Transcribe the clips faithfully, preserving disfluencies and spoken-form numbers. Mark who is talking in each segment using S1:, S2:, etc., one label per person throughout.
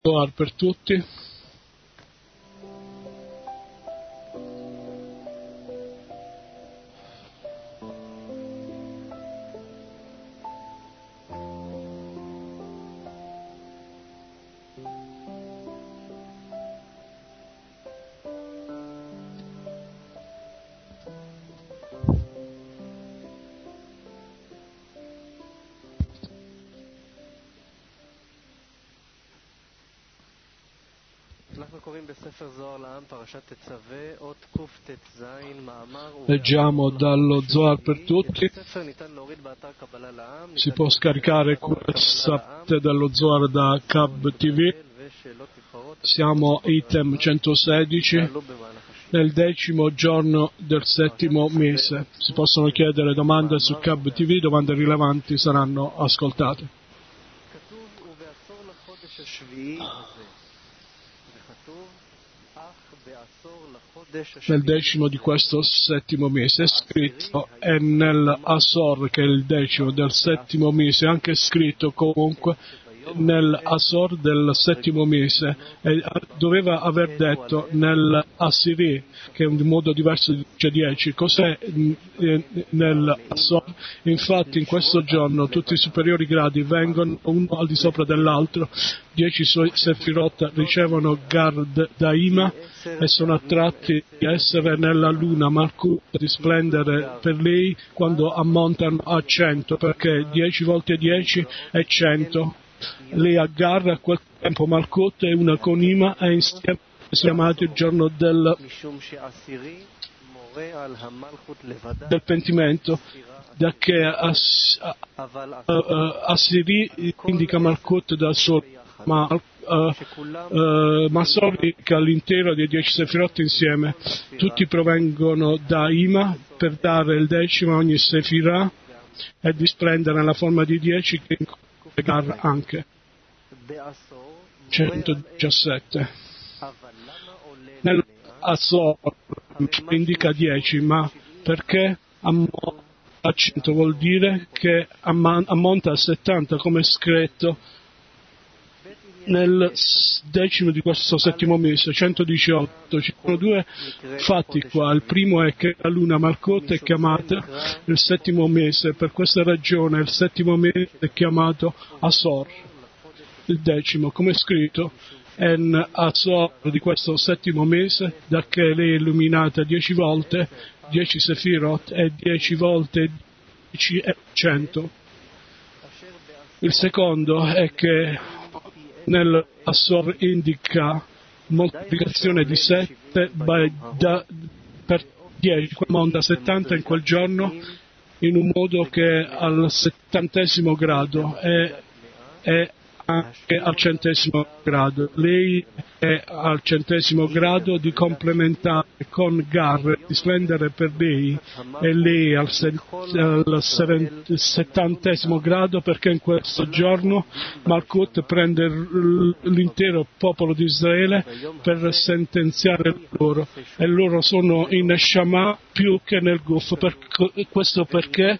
S1: Zohar per tutti. Leggiamo dallo Zohar per tutti. Si può scaricare questa parte dello Zohar da Cab T V. Siamo item centosedici, nel decimo giorno del settimo mese. Si possono chiedere domande su Cab T V, domande rilevanti saranno ascoltate. Nel decimo di questo settimo mese è scritto, e nell'Asor, che è il decimo del settimo mese, è anche scritto comunque nell'Asor del settimo mese, e doveva aver detto nell'Assiri, che è un modo diverso di dice dieci. Cos'è nell'Asor? Infatti in questo giorno tutti i superiori gradi vengono uno al di sopra dell'altro, dieci Sefirot ricevono Gard Daima e sono attratti di essere nella luna Malkut, di splendere per lei quando ammontano a cento, perché dieci volte dieci è cento. Lei aggarra a quel tempo Malkut e una conima e insieme sono chiamati il giorno del, del pentimento, da che As, uh, uh, Assiri indica Malkut da solo, ma uh, uh, Masor indica l'intero dei dieci Sefirot insieme. Tutti provengono da Ima per dare il decimo a ogni Sefirah e di splendere nella forma di dieci, che Gar anche centodiciassette. Nell'Asor indica dieci, ma perché a cento vuol dire che ammonta a settanta, come è scritto nel decimo di questo settimo mese, centodiciotto. Ci sono due fatti qua. Il primo è che la luna Malkut è chiamata il settimo mese, per questa ragione il settimo mese è chiamato Asor, il decimo, come è scritto en Asor di questo settimo mese, da che lei è illuminata dieci volte, dieci Sefirot e dieci volte dieci è cento. Il secondo è che nell'Asor indica moltiplicazione di sette da, per dieci, monta settanta in quel giorno, in un modo che al settantesimo grado è, è anche al centesimo grado. Lei è al centesimo grado di complementare con Gar, di splendere per lei, e lei al, se, al settantesimo grado, perché in questo giorno Malkut prende l'intero popolo di Israele per sentenziare loro, e loro sono in Shama più che nel Guf. Per, questo perché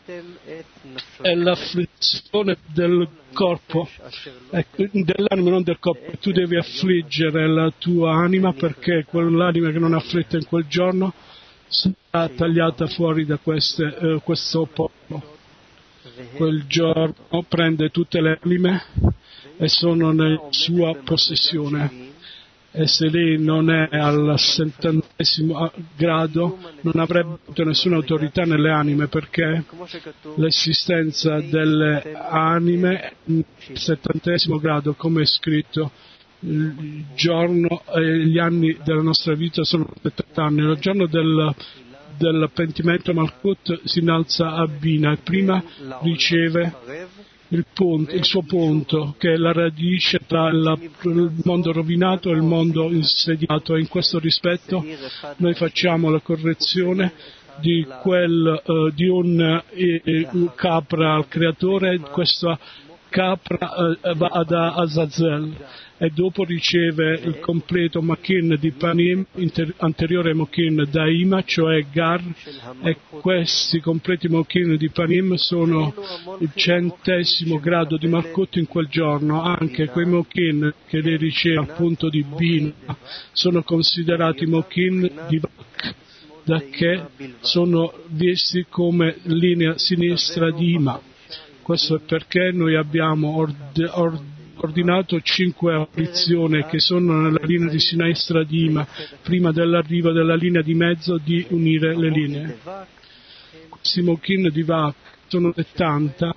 S1: è l'afflizione del corpo, dell'anima, non del corpo. Tu devi affliggere la tua anima, perché quell'anima che non è afflitta in quel giorno sarà tagliata fuori da queste, eh, questo popolo. Quel giorno prende tutte le anime e sono nella sua possessione. E se lei non è al settantesimo grado non avrebbe avuto nessuna autorità nelle anime, perché l'esistenza delle anime al settantesimo grado, come è scritto, il giorno e gli anni della nostra vita sono settanta anni. Il giorno del, del pentimento Malkut si innalza a Bina e prima riceve Il, punto, il suo punto, che è la radice tra la, il mondo rovinato e il mondo insediato, e in questo rispetto noi facciamo la correzione di, quel, uh, di un eh, capra al creatore. Questa capra eh, va ad Azazel e dopo riceve il completo Mokin di Panim, inter- anteriore Mokin da Ima, cioè Gar, e questi completi Mokin di Panim sono il centesimo grado di Malkut in quel giorno. Anche quei Mokin che lei riceve al punto di Bina sono considerati Mokin di Bak, da che sono visti come linea sinistra di Ima. Questo è perché noi abbiamo ord- ord- ordinato cinque apparizioni che sono nella linea di sinistra di Ima, prima dell'arrivo della linea di mezzo di unire le linee. Questi Mokin di Vak sono settanta,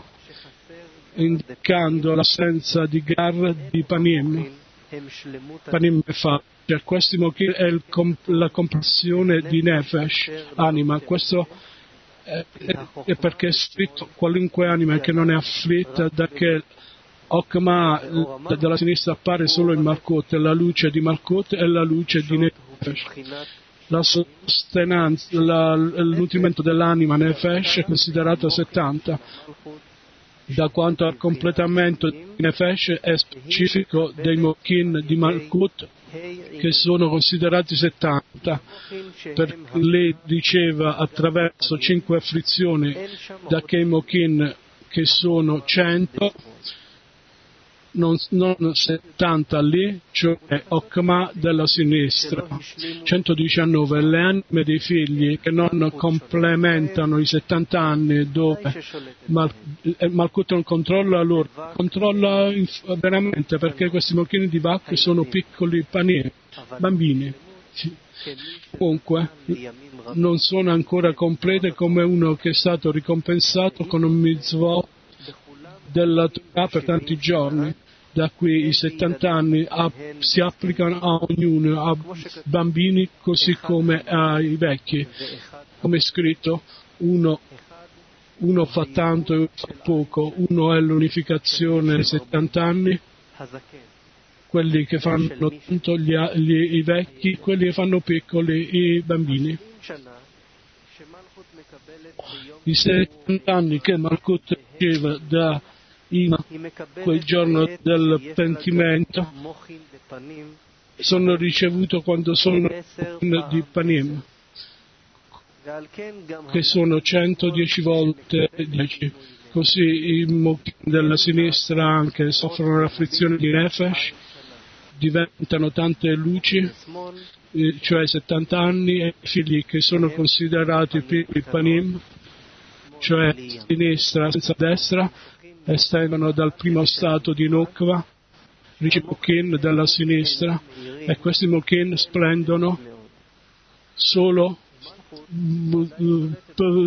S1: indicando l'assenza di Gar di Panim. Panim fa, cioè questi Mokin è il comp- la compressione di Nefesh, anima. Questo è, è, è perché è scritto qualunque anima che non è afflitta, da che Okma dalla sinistra appare solo in Malkut, la luce di Malkut e la luce di Nefesh. La sostenenza, la, il nutrimento dell'anima Nefesh è considerato settanta, da quanto al completamento di Nefesh è specifico dei Mokin di Malkut, che sono considerati settanta, perché lei riceva attraverso cinque afflizioni da quei Mokin che sono cento, non, non settanta lì, cioè Okma della sinistra, centodiciannove le anime dei figli che non complementano i settanta anni, dove Mal, Malkut non controlla loro, controlla veramente, perché questi Mokin di Vak sono piccoli panieri, bambini. Comunque non sono ancora complete come uno che è stato ricompensato con un mitzvot della Torah per tanti giorni. Da qui i settanta anni a, si applicano a ognuno, a bambini così come ai vecchi. Come è scritto, uno, uno fa tanto e fa poco, uno è l'unificazione dei settanta anni, quelli che fanno tanto gli, gli, i vecchi, quelli che fanno piccoli i bambini. I settanta anni che Malkut riceve da Ima, quel giorno del pentimento, sono ricevuto quando sono di Panim, che sono centodieci volte dieci. Così i Mokin della sinistra anche soffrono l'afflizione di Nefesh, diventano tante luci, cioè settanta anni, e i figli che sono considerati piccoli Panim, cioè sinistra senza destra, estendono dal primo stato di Nukva, ricevono Mokin dalla sinistra, e questi Mokin splendono solo in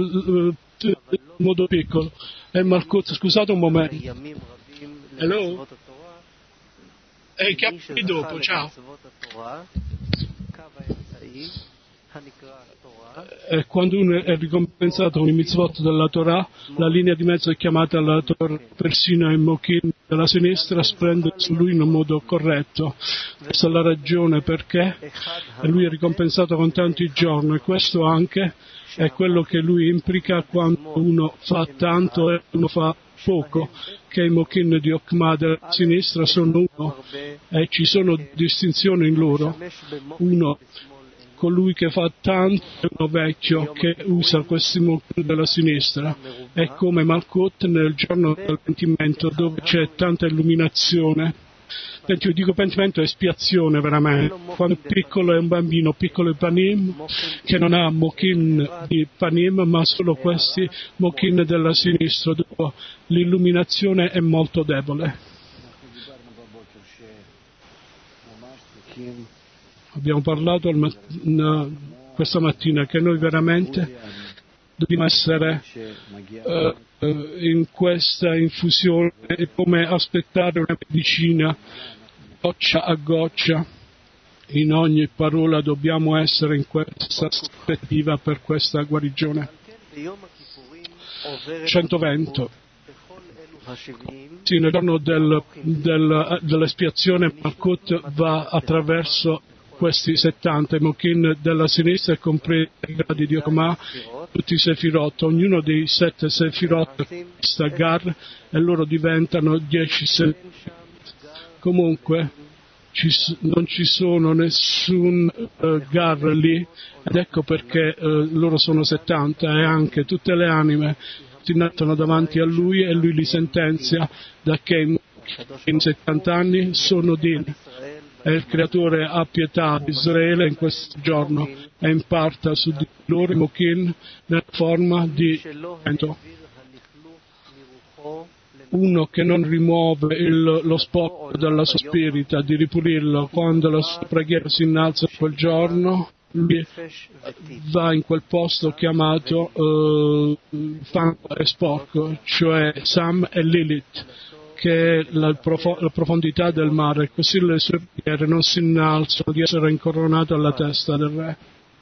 S1: modo piccolo. E Malkut, scusate un momento. Hello? Ehi, chiamami dopo, ciao. E quando uno è ricompensato con i mitzvot della Torah, la linea di mezzo è chiamata la Torah, persino il Mokin della sinistra splende su lui in un modo corretto. Questa è la ragione perché lui è ricompensato con tanti giorni, e questo anche è quello che lui implica quando uno fa tanto e uno fa poco, che i Mokin di Okma della sinistra sono uno, e ci sono distinzioni in loro. Uno, colui che fa tanto è uno vecchio che usa questi Mokin della sinistra, è come Malkut nel giorno del pentimento, dove c'è tanta illuminazione. Io dico pentimento è espiazione veramente. Quando è piccolo è un bambino, piccolo è Panim, che non ha Mokin di Panim, ma solo questi Mokin della sinistra, dove l'illuminazione è molto debole. Abbiamo parlato questa mattina che noi veramente dobbiamo essere uh, in questa infusione, è come aspettare una medicina goccia a goccia. In ogni parola dobbiamo essere in questa aspettativa per questa guarigione. centoventi. Sì, nel giorno del, del, dell'espiazione Malkut va attraverso questi settanta, i Mokin della sinistra è compreso i gradi di Okma, tutti i Sefirot, ognuno dei sette Sefirot sta Gar e loro diventano dieci Sefirot. Comunque ci, non ci sono nessun uh, Gar lì, ed ecco perché uh, loro sono settanta e anche tutte le anime si mettono davanti a lui e lui li sentenzia, da che in settanta anni sono Din. E il Creatore ha pietà di Israele in questo giorno e imparta su di loro Mokin nella forma di vento. Uno che non rimuove il, lo sport dalla sua spirita, di ripulirlo quando la sua preghiera si innalza quel giorno, lui va in quel posto chiamato uh, fango e sporco, cioè Sam e Lilith, che è la, profo- la profondità del mare, così le sue preghiere non si innalzano di essere incoronato alla testa del re.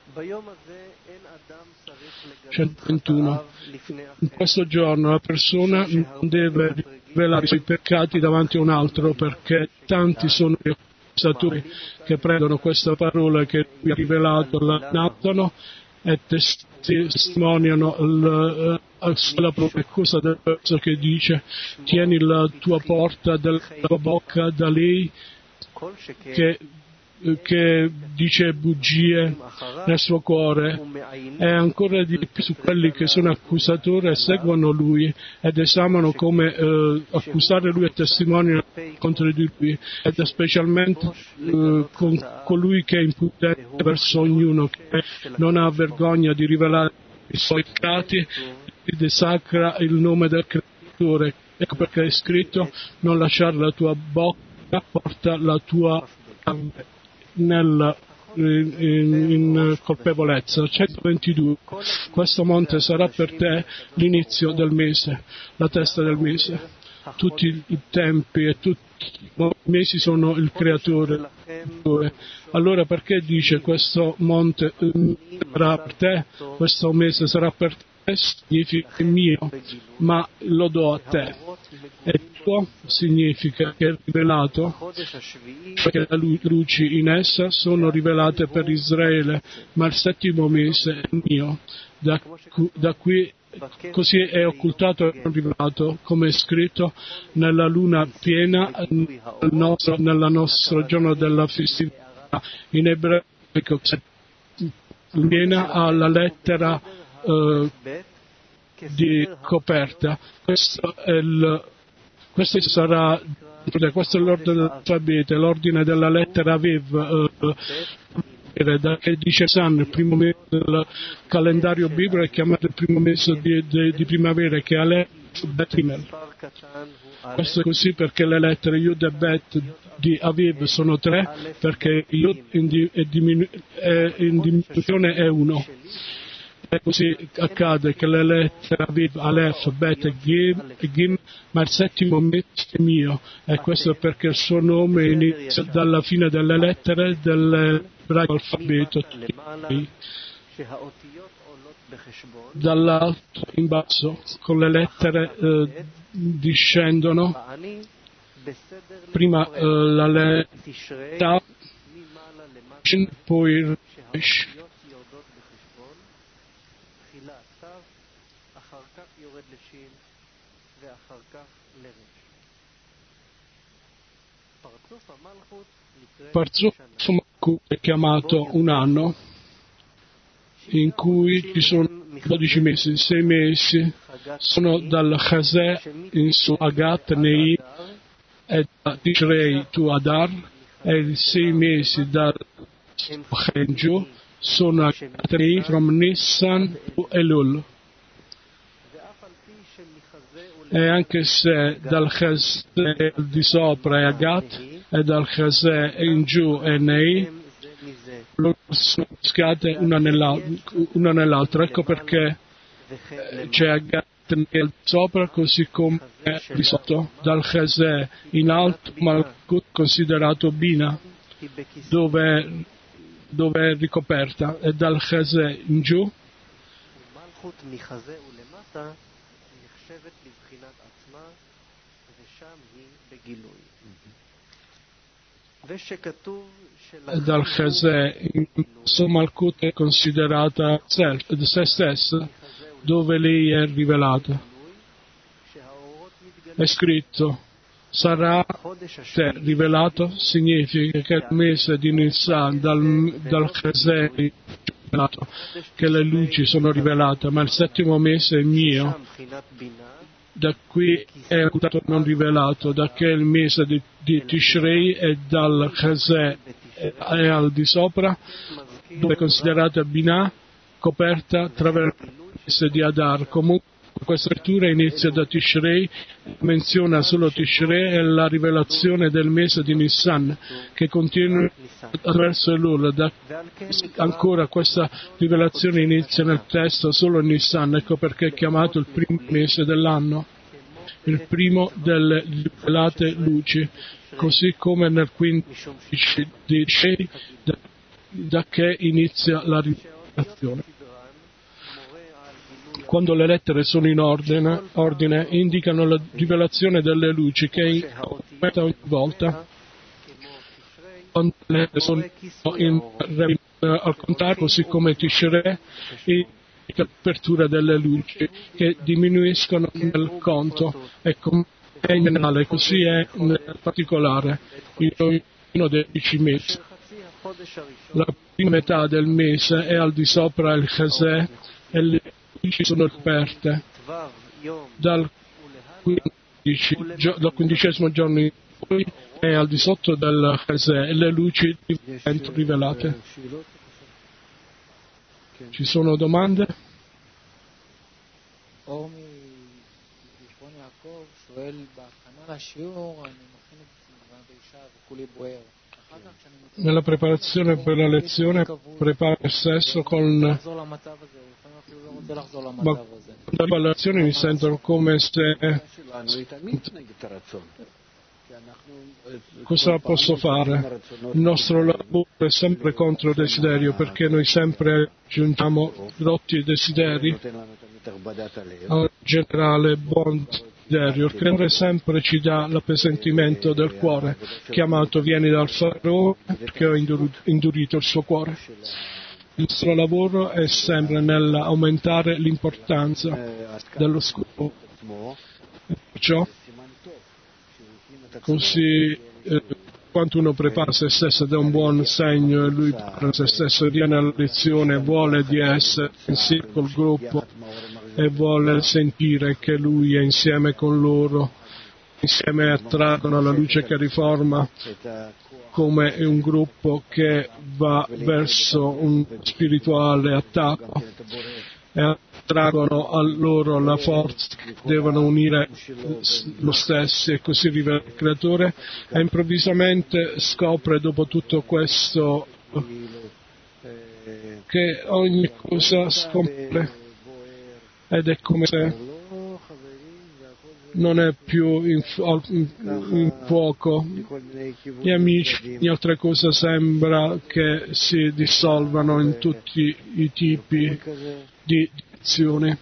S1: centoventuno. In questo giorno la persona non deve rivelare i suoi peccati davanti a un altro, perché tanti sono gli accusatori che prendono questa parola che lui ha rivelato, la innalzano e testimoniano il, la propria cosa del verso che dice: tieni la tua porta della tua bocca da lei che, che dice bugie nel suo cuore, e ancora di più su quelli che sono accusatori e seguono lui ed esaminano come eh, accusare lui e testimoniano contro di lui, ed specialmente eh, con colui che è impudente verso ognuno, che non ha vergogna di rivelare i suoi peccati e desacra il nome del Creatore. Ecco perché è scritto: non lasciare la tua bocca, porta la tua nel, in, in, in colpevolezza. centoventidue. Questo monte sarà per te l'inizio del mese, la testa del mese. Tutti i tempi e tutti i mesi sono il Creatore. Allora perché dice questo monte sarà per te, questo mese sarà per te? Significa mio, ma lo do a te. E tuo significa che è rivelato, perché le luci in essa sono rivelate per Israele, ma il settimo mese è mio. Da, da qui così è occultato e rivelato, come è scritto, nella luna piena, nel nostro, nella nostro giorno della festività. In ebraico piena alla lettera uh, di coperta. Questo è il, questo sarà, questo è l'ordine dell'alfabeto, l'ordine della lettera Aviv, uh, che dice San, il primo mese del calendario biblico è chiamato il primo mese di, di, di primavera, che è Aleph Bet Himel. Questo è così perché le lettere Yud e Bet di Aviv sono tre, perché Yud in, di, è diminu- è in diminuzione è uno. E così accade che le lettere Aviv, Aleph, Bet e Gim, e Gim, ma il settimo mese è mio, e questo è perché il suo nome inizia dalla fine delle lettere dell'ebraico alfabeto, dall'alto in basso, con le lettere eh, discendono, prima eh, la lettera, poi il Resh. Parzuf Malkut è chiamato un anno in cui ci sono dodici mesi, sei mesi sono dal Chazè in su Agat Nei e da Tishrei tu Adar, e i sei mesi dal Chenju sono Agat Nei from Nissan to Elul. E anche se dal Chazè di sopra è Agat e dal Chazè in giù è Nei, loro sono mischiate una, una nell'altra. Ecco perché c'è Agat nel sopra così come di sotto. Dal Chazè in alto Malkut considerato Bina, dove, dove è ricoperta, e dal Chazè in giù dal Chesed, in Malkut è considerata self, se stessa, dove lei è rivelata. È scritto, sarà te rivelato, significa che il mese di Nisan dal, dal Chesed che le luci sono rivelate, ma il settimo mese è mio. Da qui è ancora non rivelato, da che il mese di, di Tishrei è dal Chesed è al di sopra, dove è considerata Binah, coperta attraverso il mese di Adar. Comunque questa lettura inizia da Tishrei, menziona solo Tishrei e la rivelazione del mese di Nissan, che continua attraverso Elul. Da, ancora questa rivelazione inizia nel testo solo in Nissan, ecco perché è chiamato il primo mese dell'anno, il primo delle rivelate luci, così come nel quindici di Tishrei, da, da che inizia la rivelazione. Quando le lettere sono in ordine, ordine indicano la rivelazione delle luci che aumenta ogni volta. Quando le lettere sono in, in, al contrario, così come Tishrei, indica l'apertura delle luci che diminuiscono nel conto e come è in generale, così è nel particolare in ognuno dei dieci mesi. La prima metà del mese è al di sopra il Chesed e le luci sono aperte dal, quindici, dal quindicesimo giorno in poi è al di sotto del Chesed e le luci diventano rivelate. Ci sono domande? Nella preparazione per la lezione prepara il stesso con ma la lezione mi sentono come se cosa posso fare? Il nostro lavoro è sempre contro il desiderio, perché noi sempre aggiungiamo rotti desideri al generale buon desiderio. Il Creatore sempre ci dà l'appesantimento del cuore, chiamato vieni dal Faraone perché ho indurito il suo cuore. Il nostro lavoro è sempre nell'aumentare l'importanza dello scopo. Perciò, così eh, quando uno prepara se stesso ed è un buon segno e lui prepara se stesso, viene alla lezione, vuole di essere insieme col gruppo e vuole sentire che lui è insieme con loro, insieme attraggono la luce che riforma, come un gruppo che va verso un spirituale attacco e attraggono a loro la forza che devono unire lo stesso, e così rivela il Creatore e improvvisamente scopre dopo tutto questo che ogni cosa scompare ed è come se non è più in, in, in fuoco. Gli amici, ogni altra cosa sembra che si dissolvano in tutti i tipi di azioni.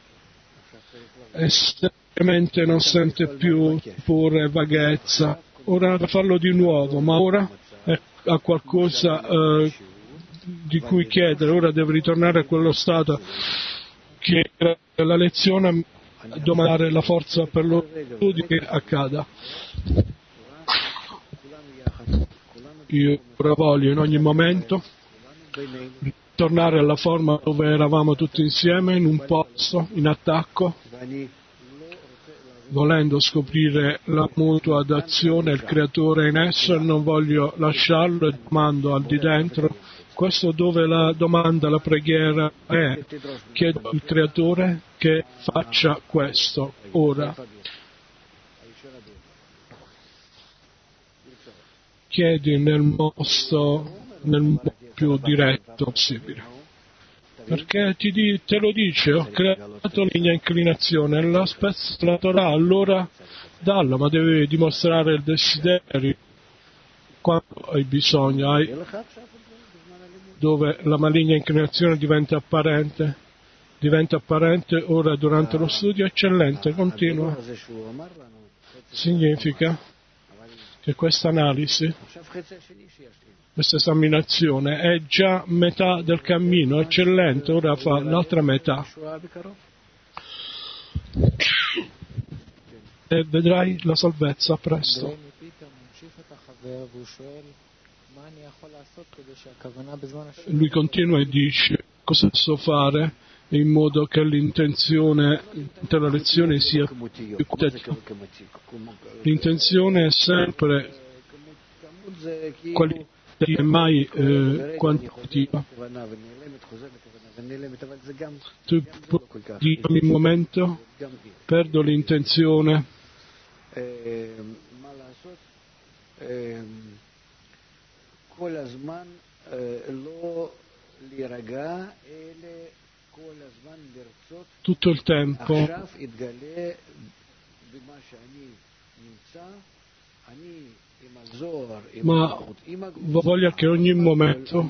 S1: E semplicemente non sente più pure vaghezza. Ora da farlo di nuovo, ma ora ha qualcosa eh, di cui chiedere, ora deve ritornare a quello stato che la lezione domandare la forza per lo studio che accada. Io ora voglio in ogni momento tornare alla forma dove eravamo tutti insieme, in un posto, in attacco, volendo scoprire la mutua d'azione, il Creatore in esso, e non voglio lasciarlo e domando al di dentro. Questo dove la domanda, la preghiera è: chiedo al Creatore che faccia questo ora. Chiedi nel modo, nel modo più diretto possibile. Perché ti di, te lo dice, ho creato la mia inclinazione, la spezza la Torah, allora dallo, ma devi dimostrare il desiderio quando hai bisogno, hai dove la maligna inclinazione diventa apparente, diventa apparente ora durante lo studio eccellente, continua. Significa che questa analisi, questa esaminazione è già metà del cammino, eccellente, ora fa l'altra metà. E vedrai la salvezza presto. Lui continua e dice: cosa posso fare in modo che l'intenzione della lezione sia più quantitativa? L'intenzione è sempre qualitativa e mai eh, quantitativa. Tu puoi dire in un momento: perdo l'intenzione, tutto il tempo ma voglio che ogni momento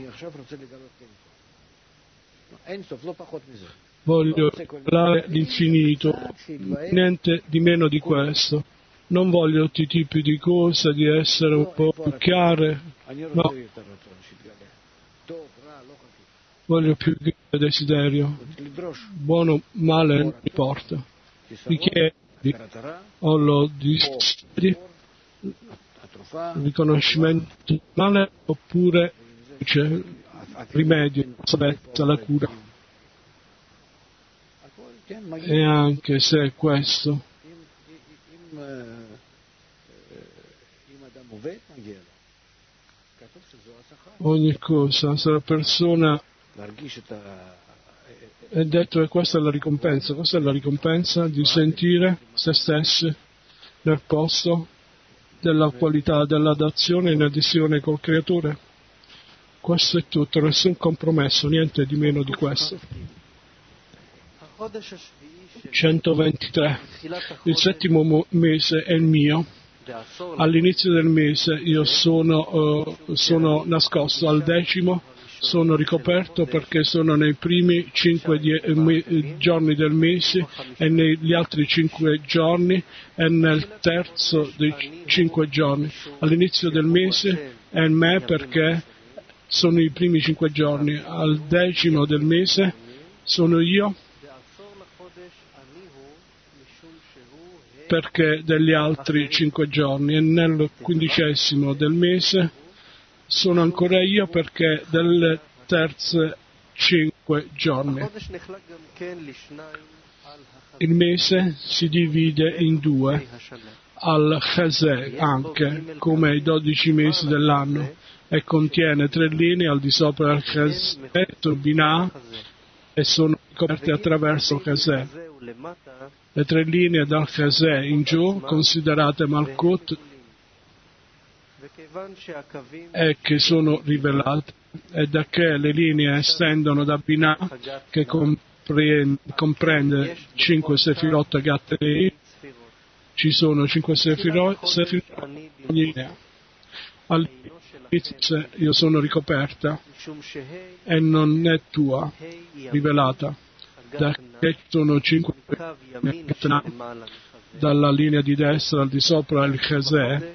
S1: voglio parlare l'infinito, niente di meno di questo. Non voglio tutti i tipi di cose, di essere un po' più chiare, no. Voglio più che desiderio. Buono, male, non importa. Richiedi o lo desideri, riconoscimento male, oppure c'è rimedio, salvezza, la cura. E anche se questo ogni cosa, se la persona è detto che questa è la ricompensa, questa è la ricompensa di sentire se stessi nel posto della qualità dell'adazione in adesione col creatore. Questo è tutto, nessun compromesso, niente di meno di questo. centoventitré. Il settimo mese è il mio. All'inizio del mese io sono, uh, sono nascosto, al decimo sono ricoperto perché sono nei primi cinque die- me- giorni del mese e negli altri cinque giorni e nel terzo dei cinque giorni. All'inizio del mese è il me perché sono i primi cinque giorni, al decimo del mese sono io perché degli altri cinque giorni, e nel quindicesimo del mese sono ancora io perché delle terze cinque giorni. Il mese si divide in due, al Chesed anche, come i dodici mesi dell'anno, e contiene tre linee al di sopra del Chesed, Binah, e sono coperte attraverso il Chesed. Le tre linee dal Chesed in giù, considerate Malkut, e che sono rivelate, e da che le linee estendono da Binah, che comprende, comprende cinque Sefirot Gattei, ci sono cinque Sefirot, Sefirot ogni linea. All'inizio io sono ricoperta e non è tua, rivelata. Da che sono cinque dalla linea di destra al di sopra il Chesed,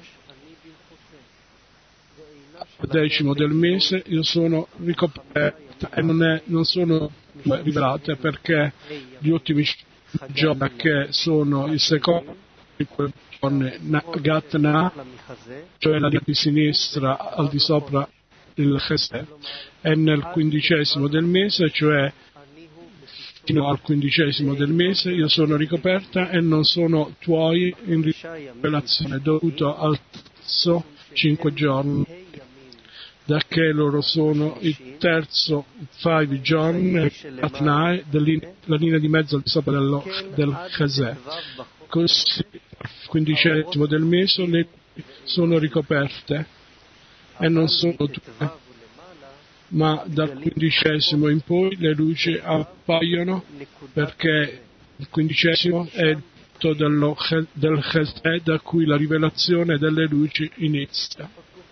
S1: al decimo del mese io sono ricoperta e non, è, non sono rivelate perché gli ultimi giorni che sono il secondo giorni Gat Na, cioè la linea di sinistra al di sopra il Chesed, e nel quindicesimo del mese, cioè fino al quindicesimo del mese io sono ricoperta e non sono tuoi in rivelazione, dovuto al terzo cinque giorni, da che loro sono il terzo five giorni, la linea di mezzo al di sopra dello, del Chesed. Così al quindicesimo del mese le sono ricoperte e non sono tue, ma dal quindicesimo in poi le luci appaiono perché il quindicesimo è il punto dello, del Chesed da cui la rivelazione delle luci inizia.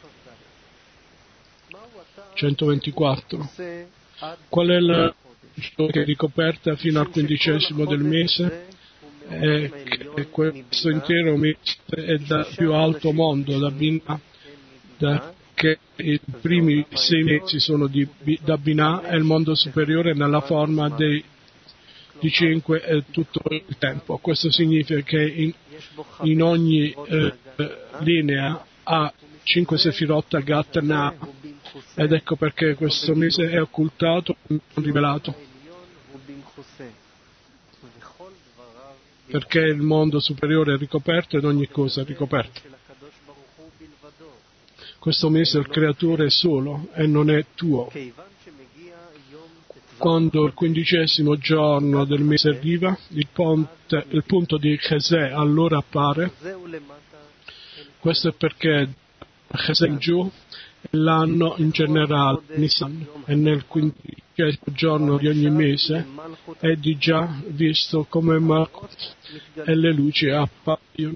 S1: centoventiquattro. Qual è la luce che è ricoperta fino al quindicesimo del mese? è che questo intero mese è dal più alto mondo, da Binah, da che i primi sei mesi sono di, da Binah e il mondo superiore nella forma dei, di cinque è tutto il tempo. Questo significa che in, in ogni eh, linea ha cinque sefirot Agat Na, ed ecco perché questo mese è occultato e non rivelato, perché il mondo superiore è ricoperto ed ogni cosa è ricoperta. Questo mese il creatore è solo e non è tuo. Quando il quindicesimo giorno del mese arriva, il, ponte, il punto di Chesed allora appare. Questo è perché Chesed in giù è l'anno in generale, Nisan, e nel quindicesimo giorno di ogni mese è di già visto come Malkut e le luci appaiono.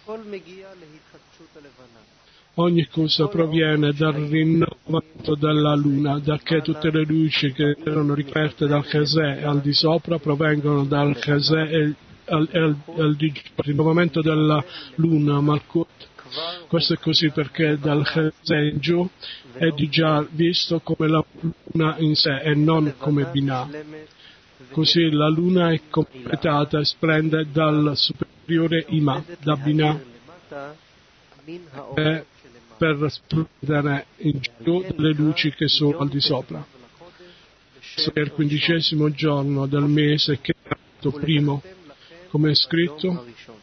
S1: Ogni cosa proviene dal rinnovamento della luna, da che tutte le luci che erano ricoperte dal Chesed e al di sopra provengono dal Chesed e al, al, al di giù. Il rinnovamento della luna, Malkut. Questo è così perché dal Chesed in giù è di già visto come la luna in sé e non come Binah. Così la luna è completata e splende dal superiore Ima, da Binah, e per splendere in giù le luci che sono al di sopra. Questo è il quindicesimo giorno del mese che è il primo, come è scritto,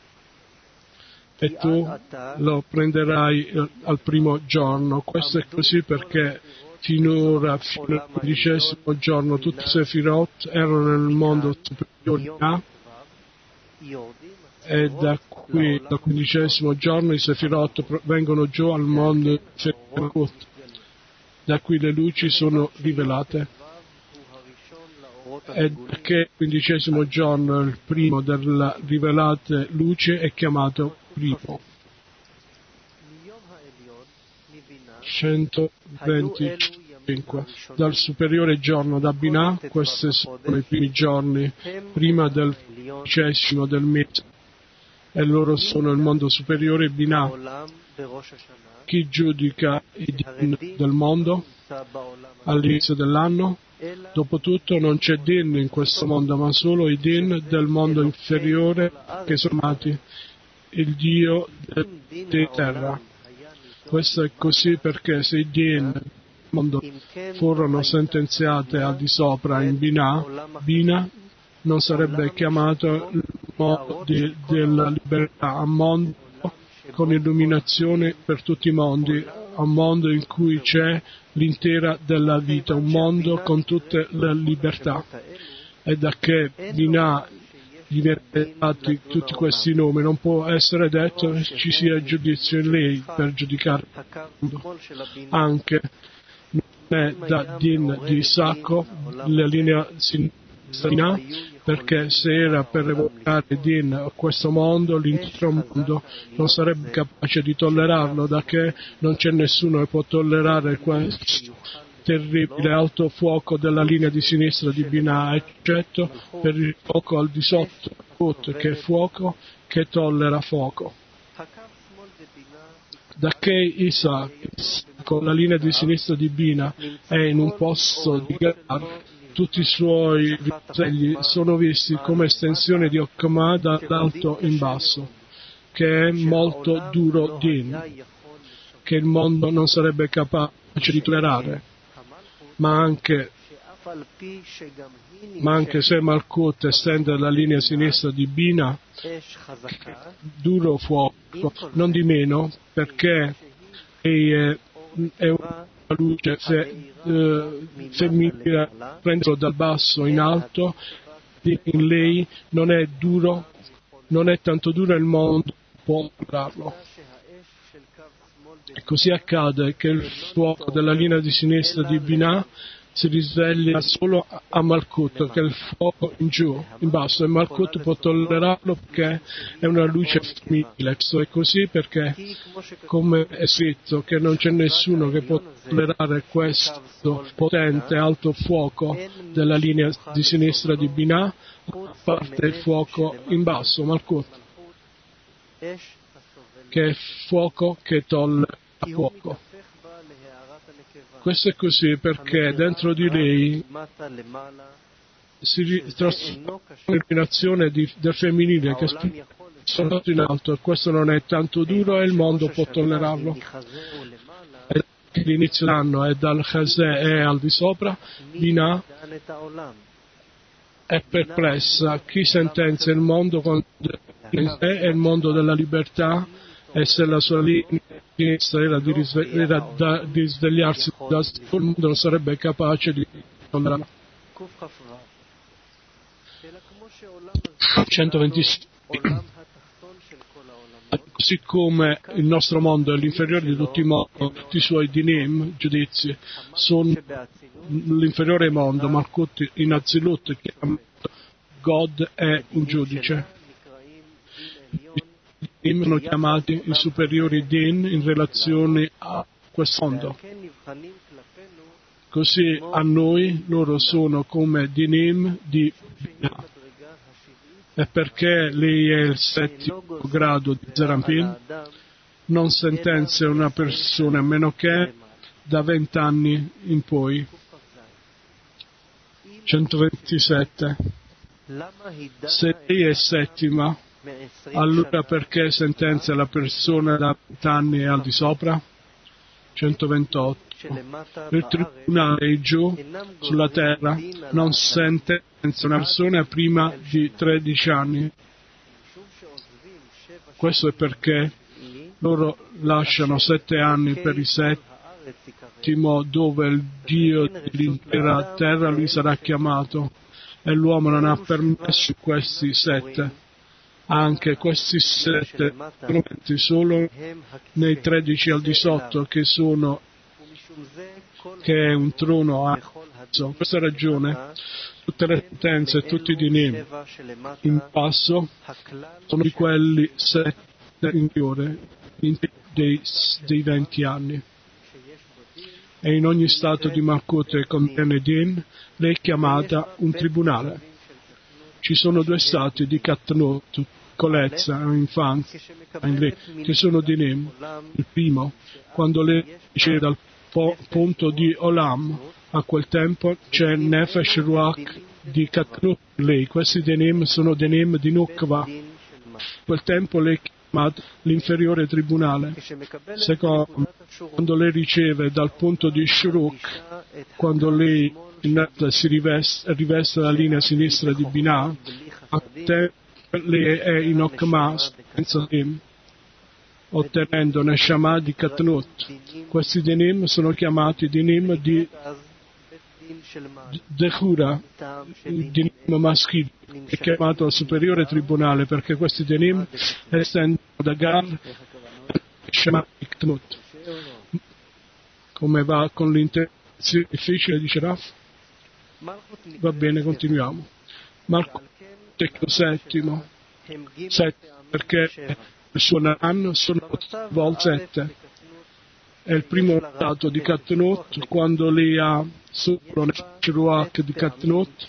S1: e tu lo prenderai al primo giorno. Questo è così perché finora, fino al quindicesimo giorno, tutti i Sefirot erano nel mondo superiore e da qui, dal quindicesimo giorno, i Sefirot vengono giù al mondo inferiore. Da qui le luci sono rivelate. E perché il quindicesimo giorno, il primo della rivelate luce, è chiamato primo. centoventicinque. Dal superiore giorno da Binah, questi sono i primi giorni prima del quindicesimo del mese, e loro sono il mondo superiore Binah. Chi giudica i din del mondo all'inizio dell'anno? Dopotutto non c'è din in questo mondo, ma solo i din del mondo inferiore, che sono chiamati il Dio di terra. Questo è così perché se i din del mondo furono sentenziate al di sopra in Binah, Binah non sarebbe chiamato il mondo di, della libertà, un mondo con illuminazione per tutti i mondi, un mondo in cui c'è l'intera della vita, un mondo con tutte le libertà. E da che Binah gli viene dati tutti questi nomi, non può essere detto che ci sia giudizio in lei per giudicare il mondo. Anche non è da din di Sacco, la linea sinistra, perché se era per revocare din a questo mondo, l'intero mondo non sarebbe capace di tollerarlo, da che non c'è nessuno che può tollerare questo terribile alto fuoco della linea di sinistra di Binah, eccetto per il fuoco al di sotto, che è fuoco che tollera fuoco. Da che Isa, con la linea di sinistra di Binah, è in un posto di Gar, tutti i suoi risvegli sono visti come estensione di Okmah dall'alto in basso, che è molto duro din, che il mondo non sarebbe capace di tollerare. Ma anche, ma anche se Malkut estende la linea sinistra di Binah, duro fuoco, non di meno, perché è, è una luce fe, eh, femminile, prenderlo dal basso in alto, in lei non è duro, non è tanto duro, il mondo può curarlo. E così accade che il fuoco della linea di sinistra di Binah si risveglia solo a Malkut, che è il fuoco in giù, in basso, e Malkut può tollerarlo perché è una luce femminile. È così perché, come è scritto, che non c'è nessuno che può tollerare questo potente alto fuoco della linea di sinistra di Binah, a parte il fuoco in basso, Malkut, che è fuoco che tolle fuoco. Questo è così perché dentro di lei si trasforma l'eliminazione del femminile che è soltanto in alto, e questo non è tanto duro e il mondo può tollerarlo. E l'inizio dell'anno è dal Chazè e al di sopra, Binah è perplessa. Chi sentenzia il mondo con è il mondo della libertà, e se la sua linea era di, risve- era da, di svegliarsi da il mondo non sarebbe capace di tollerare. centoventisei. Così come il nostro mondo è l'inferiore di tutti i mondi, tutti i suoi dinim, giudizi, sono l'inferiore mondo, Malkut in Azilut, che God è un giudice. I dinim sono chiamati i superiori din in relazione a questo mondo. Così a noi loro sono come dinim di Binah. E perché lei è il settimo grado di Zerampin, non sentenzia una persona a meno che da vent'anni in poi. centoventisette. Se lei è settima, allora perché sentenzia la persona da vent'anni e al di sopra? centoventotto. Il tribunale giù sulla terra non sentenzia una persona prima di tredici anni. Questo è perché loro lasciano sette anni per il settimo, dove il Dio dell'intera terra lui sarà chiamato, e l'uomo non ha permesso questi sette. Anche questi sette strumenti solo nei tredici al di sotto, che sono che è un trono alto. Per questa ragione tutte le sentenze e tutti i dinim in basso sono di quelli sette inferiori dei, dei venti anni. E in ogni stato di Malkut che contiene din, lei è chiamata un tribunale. Ci sono due stati di Katnut, piccolezza o infanzia, che sono dinim. Il primo, quando lei esce dal punto di Olam, a quel tempo c'è Nefesh Ruach di Katnut lei. Questi dinim sono dinim di Nukva. A quel tempo lei è chiamata l'inferiore tribunale. Secondo, quando lei riceve dal punto di Shuruk, quando lei si riveste, riveste la linea sinistra di Binah, a tempo lei è in Okma senza dinim, ottenendo Neshama di Katnut. Questi dinim sono chiamati dinim di Dechura, il dinim maschile, è chiamato al superiore tribunale perché questi dinim estendono da Gar Neshama di Katnut. Come va con l'interpretazione difficile di Sharaf? Va bene, continuiamo. Malkut settimo, sette, perché il suo Nan sono volte sette. È il primo stato di Katnut, quando lei ha solo Ruach di Katnut,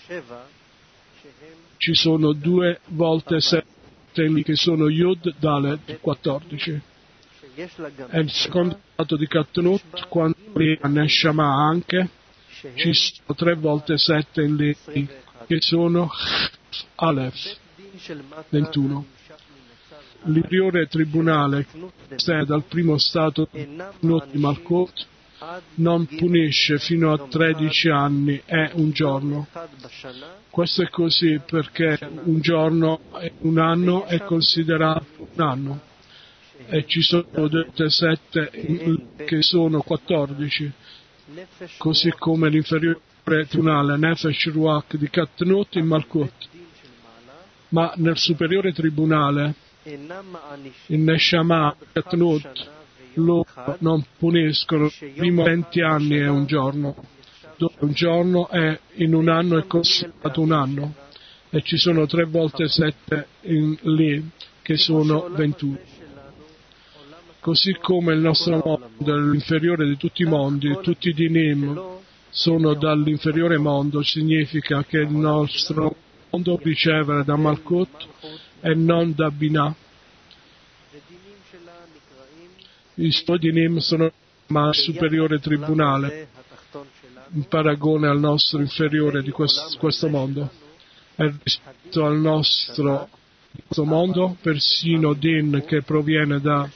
S1: ci sono due volte sette che sono Yud Dalet quattordici. È il secondo stato di Katnut, quando lei ha Neshama anche, ci sono tre volte sette in lei, che sono Aleph ventuno. L'inferiore tribunale, se è dal primo stato di Malkut, non punisce fino a tredici anni e un giorno. Questo è così perché un giorno e un anno è considerato un anno, e ci sono sette che sono quattordici, così come l'inferiore tribunale Nefesh Ruach di Katnut in Malkut. Ma nel superiore tribunale, in Neshama Katnut, loro non puniscono prima venti anni e un giorno, dove un giorno è in un anno è considerato un anno, e ci sono tre volte sette in lì, che sono ventuno. Così come il nostro mondo è l'inferiore di tutti i mondi, tutti i dinim sono dall'inferiore mondo, significa che il nostro mondo ricevere da Malkut e non da Binah. I suoi dinim sono ma il superiore tribunale in paragone al nostro inferiore di questo, questo mondo. E rispetto al nostro, questo mondo, persino din che proviene da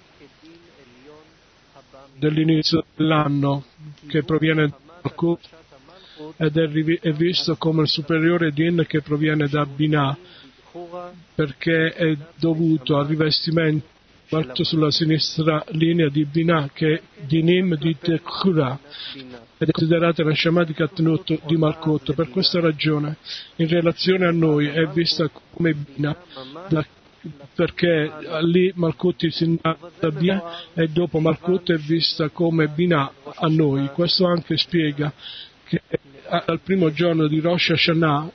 S1: dall'inizio dell'anno, che proviene da Malkut, ed è, riv- è visto come il superiore din che proviene da Binah, perché è dovuto al rivestimento fatto sulla sinistra linea di Binah, che è dinim di Tekhura, ed è considerata la Neshama di Katnut di Malkut. Per questa ragione, in relazione a noi, è vista come Binah, da, perché lì Malkut si innalza Binah e dopo Malkut è vista come Binah a noi. Questo anche spiega che al primo giorno di Rosh Hashanah,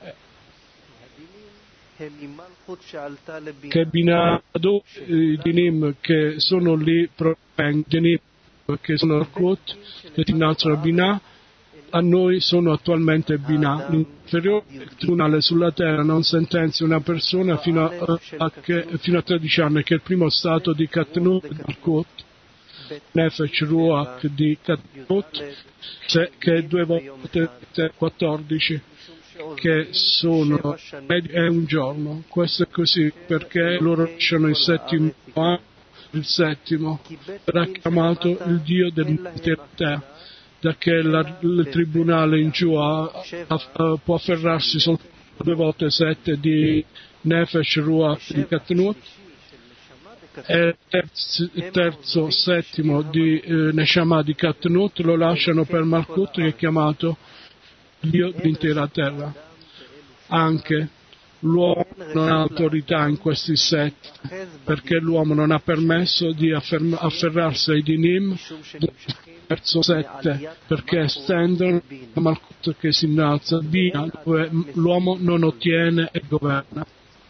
S1: che Binah, i dinim che sono lì, dinim che sono Malkut, che si innalzano a Binah, a noi sono attualmente Binah. L'inferiore tribunale sulla terra non sentenzia una persona fino a, a, che, fino a tredici anni, che è il primo stato di Katnut di Malkut, Nefesh Ruach di Katnut, che è due volte quattordici, che sono è un giorno. Questo è così perché loro lasciano il settimo anno, il settimo verrà chiamato il Dio dell'intera terra, da che la, il tribunale in giù ha, ha, può afferrarsi soltanto due volte sette di Nefesh Ruach di Katnut, e il terzo, il terzo settimo di eh, Neshama di Katnut lo lasciano per Malkut, che è chiamato Dio dell'intera terra. Anche l'uomo non ha autorità in questi sette, perché l'uomo non ha permesso di afferm- afferrarsi ai dinim del verso sette, perché estendono la Malkut che si innalza via, dove l'uomo non ottiene e governa.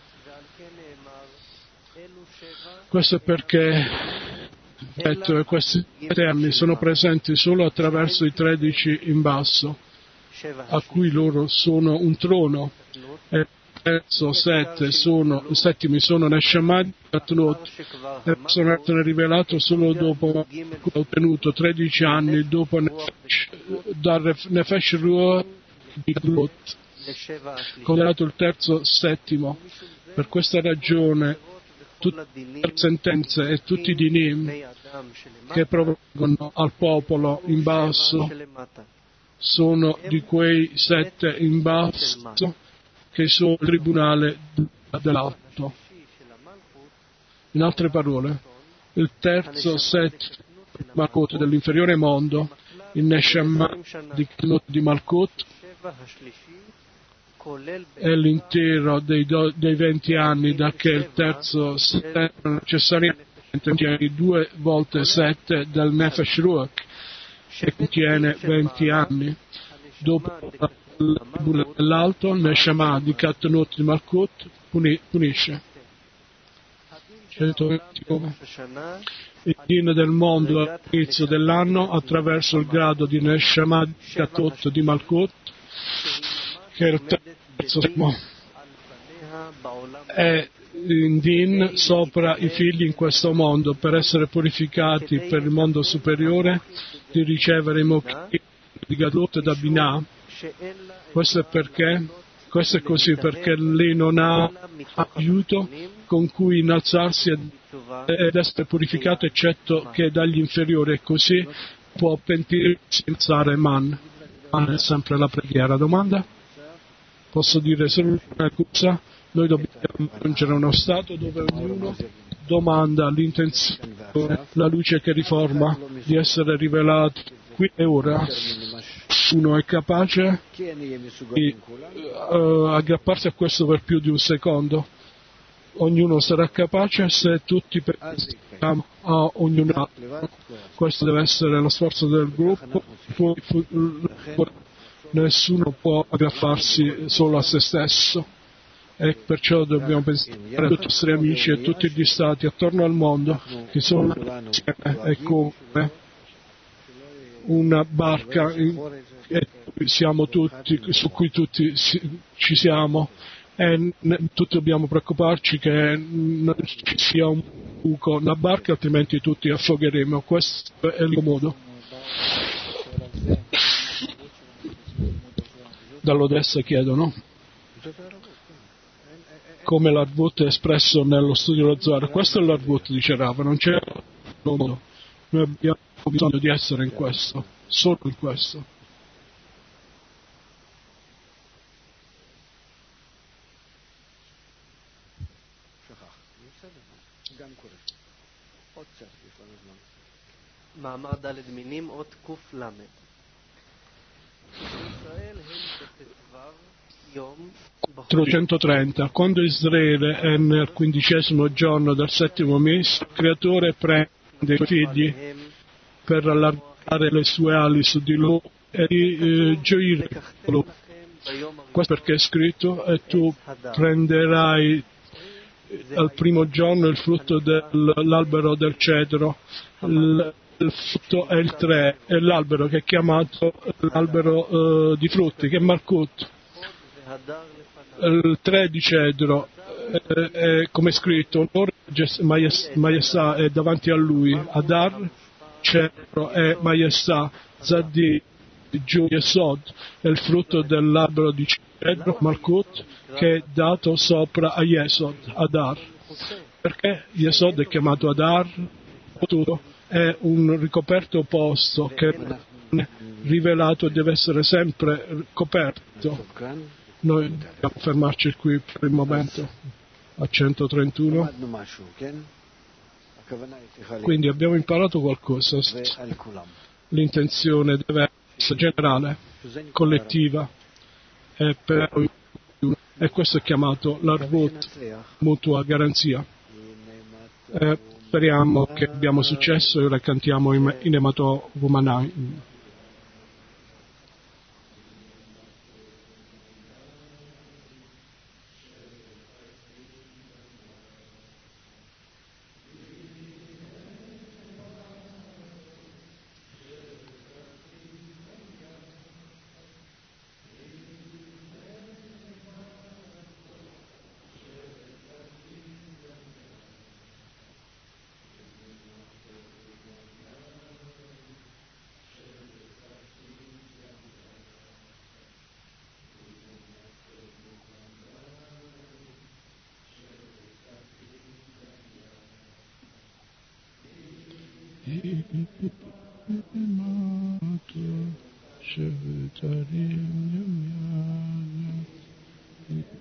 S1: Questo è perché detto che questi eterni sono presenti solo attraverso i tredici in basso, a cui loro sono un trono, e il terzo, sette sono, i settimi sono Neshama di Katnut, e sono rivelato solo dopo che ho ottenuto tredici anni dopo Nefesh Ruach di Katnut, considerato il terzo settimo. Per questa ragione tutte le sentenze e tutti i dinim che provengono al popolo in basso sono di quei sette in basso che sono il tribunale dell'alto. In altre parole, il terzo set Malkut dell'inferiore mondo, il Neshama di Knut di Malkut, è l'intero dei, do, dei venti anni, da che il terzo set necessariamente contiene due volte sette del Nefesh Ruach, che contiene venti anni. Dopo l'alto, Neshama di Katnut di Malkut punisce. centoventinove. Il din del mondo all'inizio dell'anno, attraverso il grado di Neshama di Katnut di Malkut, che è il terzo, è in din sopra i figli in questo mondo, per essere purificati per il mondo superiore, di ricevere i mochi di Gadlut da Binah. Questo è perché, questo è così perché lei non ha aiuto con cui innalzarsi ed essere purificato, eccetto che dagli inferiori, e così può pentirsi e alzare man. Man è sempre la preghiera. Domanda? Posso dire solo una cosa? Noi dobbiamo raggiungere uno stato dove ognuno domanda l'intenzione, la luce che riforma, di essere rivelato qui e ora. Uno è capace di uh, aggrapparsi a questo per più di un secondo. Ognuno sarà capace se tutti pensiamo a ognuno altro. Questo deve essere lo sforzo del gruppo. Nessuno può aggrapparsi solo a se stesso, e perciò dobbiamo pensare a tutti i nostri amici e tutti gli stati attorno al mondo che sono insieme, è come una barca in, e siamo tutti, su cui tutti si, ci siamo, e tutti dobbiamo preoccuparci che non ci sia un buco nella barca, altrimenti tutti affogheremo. Questo è l'unico modo. Dall'Odessa chiedono come l'Arvut è espresso nello studio dello Zohar. Questo è l'Arvut, dice Rava, non c'è modo. Noi abbiamo bisogno di essere in questo, solo in questo.
S2: מאמר ד' מינים אות קוף למד. ישראל הם בט"ו יום
S1: trecentotrenta. Quando Israele è nel quindicesimo giorno del settimo mese, il creatore prende i suoi figli per allargare le sue ali su di loro e di eh, gioire loro. Questo perché è scritto: e tu prenderai al primo giorno il frutto dell'albero del cedro. Il, il frutto è il tre, è l'albero che è chiamato l'albero eh, di frutti, che è Malkut. Il tre di cedro eh, è come è scritto: Maestà è davanti a lui, Adar, cedro è Maestà, Zaddi, giù Yesod è il frutto dell'albero di cedro, Malkut, che è dato sopra a Yesod, Adar. Perché Yesod è chiamato Adar? È un ricoperto posto che è rivelato e deve essere sempre coperto. Noi dobbiamo fermarci qui per il momento, a centotrentuno. Quindi abbiamo imparato qualcosa. L'intenzione deve essere generale, collettiva, e, per, e questo è chiamato l'Arvut, mutua garanzia. E speriamo che abbiamo successo e ora cantiamo in, in Emato Vumanai. Shevitarim Yam Yam